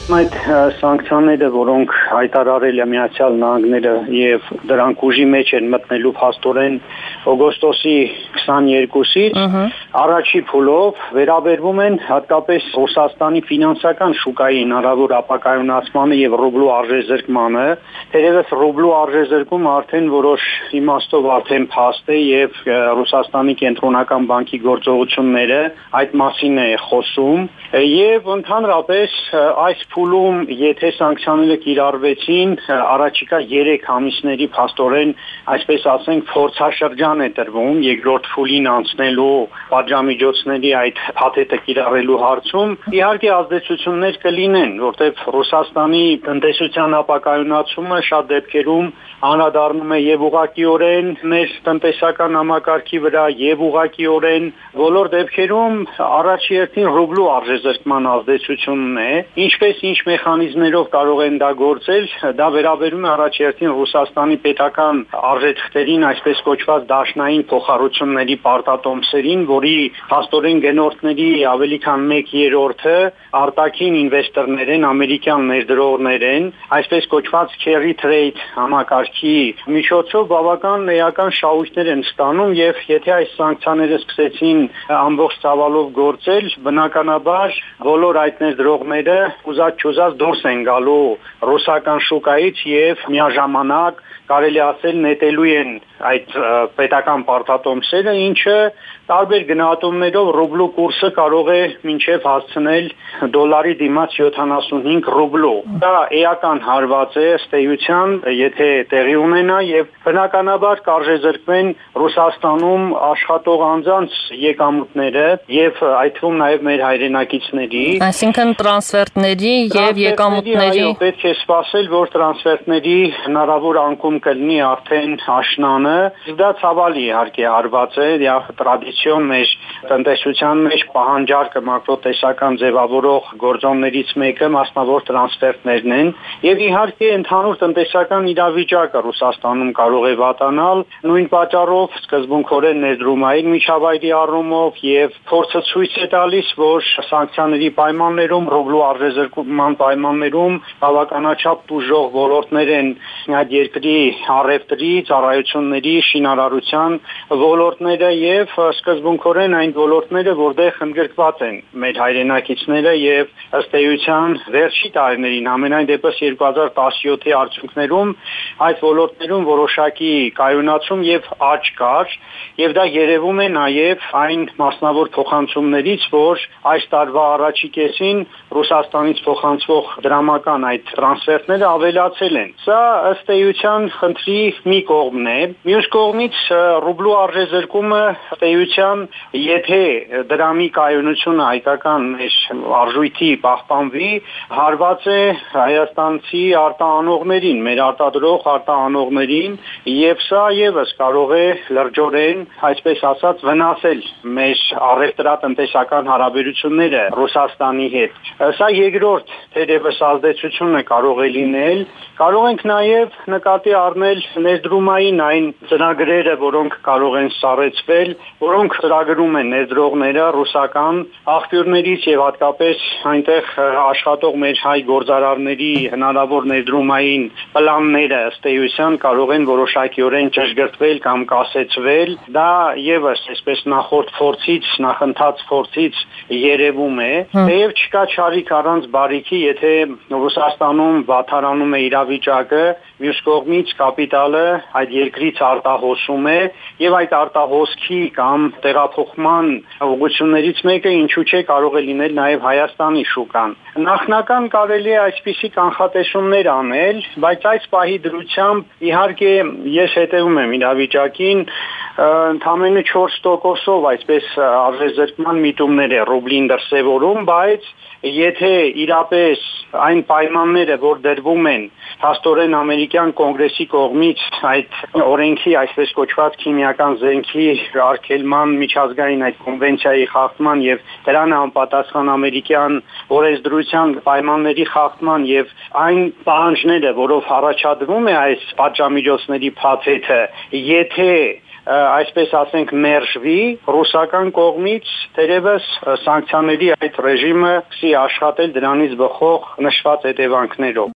Այդ սանկցիաները, որոնք հայտարարել է Միացյալ Նահանգները եւ դրանք ուժի մեջ են մտնելու փաստորեն օգոստոսի 22-ից առաջի փուլով վերաբերվում են հատկապես Ռուսաստանի ֆինանսական շուկայի հնարավոր ապակայունացմանը եւ ռուբլու արժեզրկմանը, թերևս ռուբլու արժեզրկումը արդեն որոշ իմաստով արդեն փաստ է եւ Ռուսաստանի կենտրոնական բանկի գործողությունները այդ մասին է խոսում եւ ընդհանրապես այս փուլում եթե սանկցիաները կիրառվեցին առաջիկա 3 ամիսների փաստորեն այսպես ասենք փորձաշրջան է տրվում երկրորդ փուլին անցնելու պատժամիջոցների այդ փաթեթը կիրառելու հարցում իհարկե ազդեցություններ կլինեն որտեղ Ռուսաստանի տնտեսության ապակայունացումը շատ դեպքերում անդրադառնում է եւ ուղղակիորեն մեր տնտեսական համակարգի վրա եւ ուղղակիորեն բոլոր դեպքերում առաջի հերթին ռուբլու արժեզրկման ազդեցությունն է ինչպես ինչ մեխանիզմներով կարող են դա գործել, դա վերաբերում է առաջերտին Ռուսաստանի պետական արժեթղթերին, այսպես կոչված դաշնային փոխառությունների պարտատոմսերին, որի փաստորեն գնորդների ավելի քան 1/3-ը արտաքին ինվեստորներ են, ամերիկյան ներդրողներ են, այսպես կոչված carry trade համակարգի միջոցով բավական էական շահույթներ են ստանում եւ եթե այս սանկցիաները սկսեցին ամբողջ ծավալով գործել, բնականաբար բոլոր այդ ներդրողները ուզած դուրս են գալու ռուսական շուկայից եւ միաժամանակ կարելի ասել նետելու են այդ պետական պարտատոմսերը, ինչը տարբեր գնահատումներով ռուբլու կուրսը կարող է մինչև հասցնել դոլարի դիմաց 75 ռուբլու։ Դա էական հարված է ըստ էության, եթե տեղի ունենա եւ բնականաբար կարժեզրկվեն Ռուսաստանում աշխատող անձանց եկամուտները եւ այդ թվում նաեւ մեր հայրենակիցների։ Այսինքն տրանսֆերտների եւ եկամուտների պետք է սպասել, որ տրանսֆերտների հնարավոր անկում կլինի արդեն աշնանը։ Դա ցավալի իհարկե հարված է, եւ տրադիցիոն մեր տնտեսության մեջ պահանջարկը մակրոտեսական ձևավորող գործոններից մեկը մասնավոր տրանսֆերտներն են եւ իհարկե ընդհանուր տնտեսական իրավիճակը Ռուսաստանում կարող է վատանալ նույն պատճառով սկզբունքորեն ներդրումային միջավայրի առումով եւ փորձը ցույց է տալիս, որ սանկցիաների պայմաններում ռուբլու արժեզրկման պայմաններում բավականաչափ տուժող ոլորտներ են այդ երկրի առևտրի, ծառայությունների, շինարարության ոլորտները եւ սկզբունքորեն այն ոլորտները, որտեղ ընդգրկված են մեր հայրենակիցները եւ ըստ էության վերջի տարիներին, ամենայն դեպս 2017-ի արդյունքներում այդ ոլորտներում որոշակի կայունացում եւ աճ կար եւ դա երևում է նաեւ այն մասնավոր փոխանցումներից, որ այս տարվա առաջի կեսին Ռուսաստանից փոխանցվող դրամական այդ տրանսֆերտները ավելացել են։ Սա ըստ էության խնդրի մի կողմն է։ Մյուս կողմից ռուբլու արժեզրկումը ըստ էության, եթե դրամի կայունությունը հայկական մեր արժույթի պահպանվի, հարված է հայաստանցի արտահանողներին, մեր արտադրող արտահանողներին, եւ սա եւս կարող է լրջորեն, այսպես ասած, վնասել մեր առևտրատնտեսական հարաբերությունները Ռուսաստանի հետ։ Սա երկրորդ թերևս ազդեցությունը կարող է լինել։ Կարող ենք նաեւ նկատի առնել ներդրումային այն ծրագրերը, որոնք կարող են սառեցվել, որոնք ծրագրում են ներդրողները ռուսական աղբյուրներից եւ հատկապես այնտեղ աշխատող մեր հայ գործարարների հնարավոր ներդրումային պլանները ըստ էության կարող են որոշակիորեն ճշգրտվել կամ կասեցվել։ Դա եւս այսպես նախընթաց փորձից երևում է, եւ չկա չարիք առանց բարիքի, եթե Ռուսաստանում վատարանում է իրավիճակը, մյուս կողմից կապիտալը այդ երկրից արտահոսում է եւ այդ արտահոսքի կամ տեղափոխման ուղղություններից մեկը ինչու՞ չէ կարող է լինել նաեւ Հայաստանի շուկան։ Նախնական կարելի է այսպիսի կանխատեսումներ անել, բայց այս պահի դրությամբ իհարկե ես հետևում եմ իրավիճակին, ընդամենը 4%-ով այսպես արժեզրկման միտումներ է ռուբլին դրսևորում, բայց եթե իրապես այն պայմանները, որ դրվում են հաստորեն ամերիկյան կոնգրեսի կողմից այդ օրենքի այսպես կոչված քիմիական զենքի արգելման միջազգային այդ կոնվենցիայի խախտման եւ դրան համապատասխան ամերիկյան օրենսդրության պայմանների խախտման եւ այն պահանջները, որով առաջադրվում է այս պատժամիջոցների փաթեթը, եթե այսպես ասենք մերժվի ռուսական կողմից, թերևս սանկցիաների այդ ռեժիմը սկսի աշխատել դրանից բխող նշված հետևանքներով։